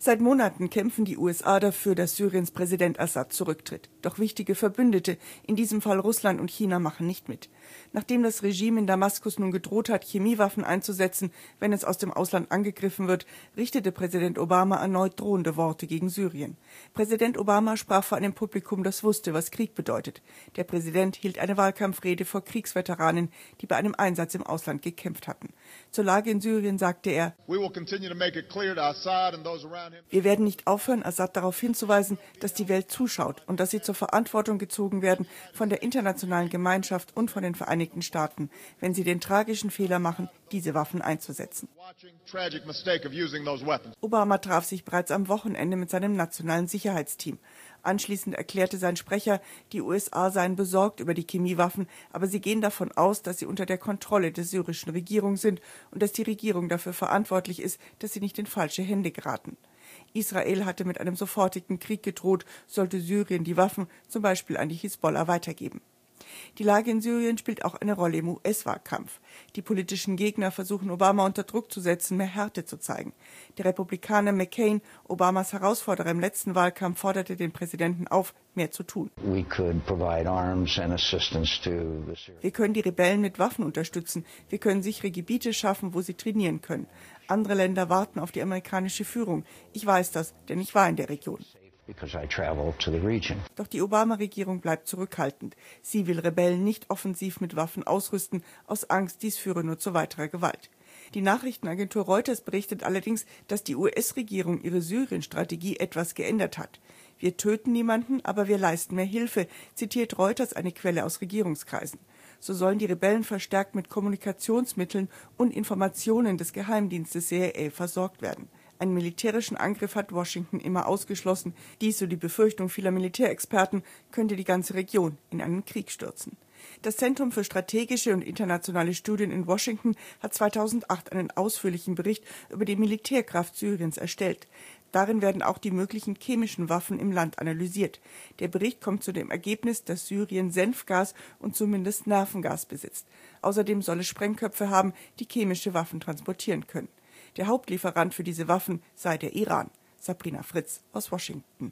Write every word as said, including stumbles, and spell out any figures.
Seit Monaten kämpfen die U S A dafür, dass Syriens Präsident Assad zurücktritt. Doch wichtige Verbündete, in diesem Fall Russland und China, machen nicht mit. Nachdem das Regime in Damaskus nun gedroht hat, Chemiewaffen einzusetzen, wenn es aus dem Ausland angegriffen wird, richtete Präsident Obama erneut drohende Worte gegen Syrien. Präsident Obama sprach vor einem Publikum, das wusste, was Krieg bedeutet. Der Präsident hielt eine Wahlkampfrede vor Kriegsveteranen, die bei einem Einsatz im Ausland gekämpft hatten. Zur Lage in Syrien sagte er: Wir werden nicht aufhören, Assad darauf hinzuweisen, dass die Welt zuschaut und dass sie zur Verantwortung gezogen werden von der internationalen Gemeinschaft und von den Vereinigten Staaten, wenn sie den tragischen Fehler machen, diese Waffen einzusetzen. Obama traf sich bereits am Wochenende mit seinem nationalen Sicherheitsteam. Anschließend erklärte sein Sprecher, die U S A seien besorgt über die Chemiewaffen, aber sie gehen davon aus, dass sie unter der Kontrolle der syrischen Regierung sind und dass die Regierung dafür verantwortlich ist, dass sie nicht in falsche Hände geraten. Israel hatte mit einem sofortigen Krieg gedroht, sollte Syrien die Waffen zum Beispiel an die Hisbollah weitergeben. Die Lage in Syrien spielt auch eine Rolle im U S-Wahlkampf. Die politischen Gegner versuchen, Obama unter Druck zu setzen, mehr Härte zu zeigen. Der Republikaner McCain, Obamas Herausforderer im letzten Wahlkampf, forderte den Präsidenten auf, mehr zu tun. Wir können die Rebellen mit Waffen unterstützen. Wir können sichere Gebiete schaffen, wo sie trainieren können. Andere Länder warten auf die amerikanische Führung. Ich weiß das, denn ich war in der Region. Doch die Obama-Regierung bleibt zurückhaltend. Sie will Rebellen nicht offensiv mit Waffen ausrüsten, aus Angst, dies führe nur zu weiterer Gewalt. Die Nachrichtenagentur Reuters berichtet allerdings, dass die U S-Regierung ihre Syrien-Strategie etwas geändert hat. Wir töten niemanden, aber wir leisten mehr Hilfe, zitiert Reuters eine Quelle aus Regierungskreisen. So sollen die Rebellen verstärkt mit Kommunikationsmitteln und Informationen des Geheimdienstes C I A versorgt werden. Einen militärischen Angriff hat Washington immer ausgeschlossen. Dies, so die Befürchtung vieler Militärexperten, könnte die ganze Region in einen Krieg stürzen. Das Zentrum für strategische und internationale Studien in Washington hat zweitausendacht einen ausführlichen Bericht über die Militärkraft Syriens erstellt. Darin werden auch die möglichen chemischen Waffen im Land analysiert. Der Bericht kommt zu dem Ergebnis, dass Syrien Senfgas und zumindest Nervengas besitzt. Außerdem soll es Sprengköpfe haben, die chemische Waffen transportieren können. Der Hauptlieferant für diese Waffen sei der Iran. Sabrina Fritz aus Washington.